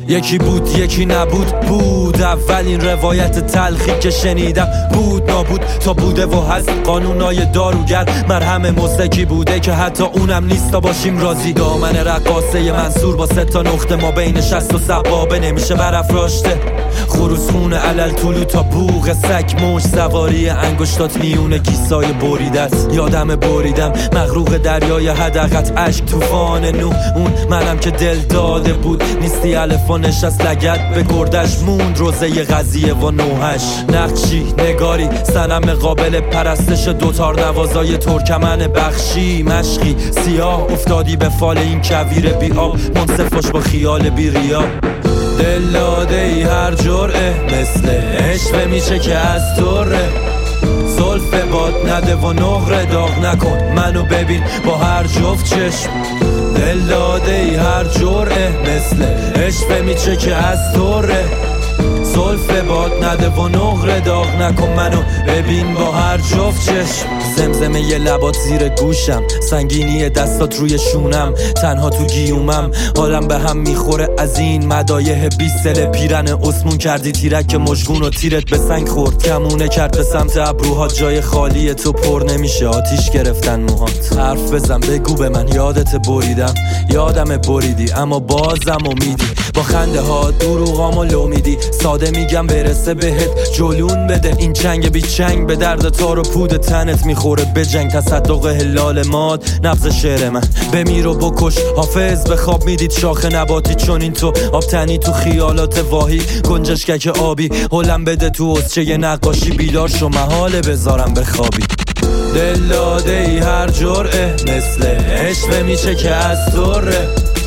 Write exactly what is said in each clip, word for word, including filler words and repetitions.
یکی بود یکی نبود بود، اولین روایت تلخی که شنیدم بود نابود تا بوده و هست. قانونای داروگر مرهم مزدکی بوده که حتی اونم نیست تا باشیم راضی. دامن رقاصه منصور با سه تا نقطه ما بین شست و سبابه نمیشه برافراشته. خروس خون علل طولو تا بوغ سگ، موج سواری انگشتات میونه کیسای بریدت. یادم بریدم مغروق دریای حدقت، اشک توفان نو. اون منم که دل داده بود نیستی الف و نشست لگد به گردش موند روزه قضیه و نوحش. نقشی نگاری سنم قابل پرستش دوتار نوازای ترکمن بخشی. مشقی سیاه افتادی به فال این کویر بی آب، منصفش با خیال بی ریا. دل داده ای هر جرعه مثل عشق میشه که از طوره. زلف باد نده و نقره داغ نکن منو ببین با هر جفت چشم. دل داده ای هر جرعه مثل عشق میشه که از طوره. زلف باد نده و نقره داغ نکن منو ببین با هر جفت چشم. زمزمه یه لبات زیر گوشم، سنگینی دستات روی شونم، تنها تو گیومم. حالم به هم میخوره از این مدایح بیست سل پیرن اسمون کردی تیرک مشگون و تیرت به سنگ خورد. کمونه کرد به سمت ابروها جای خالی تو پر نمیشه، آتیش گرفتن موهات. حرف بزن بگو به من یادت بریدم، یادم بریدی اما بازم امیدی. با خنده ها دروغامو لو میدی، ساده میگم برسه بهت جلون بده. این چنگ بی چنگ به درد تار و پود تنت میخوره به جنگ. تصدق هلال ماد نبض شعر من بمیر و بکش حافظ به خواب میدید شاخ نباتی چون این تو آب تنی تو خیالات واهی. گنجشکک آبی هلم بده تو حسچه ی نقاشی، بیدار شو محاله بذارم بخوابی. دل داده ای هر جرعه مثل عشق میشه که از طوره.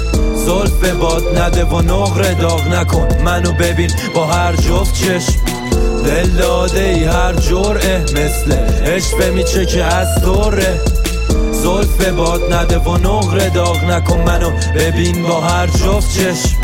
زلف باد نده و نقره داغ نکن منو ببین با هر جفت چشم. دل داده ای هر جرعه مثل عشق میشه که از طوره. زلف باد نده و نقره داغ نکن منو ببین با هر جفت چشم.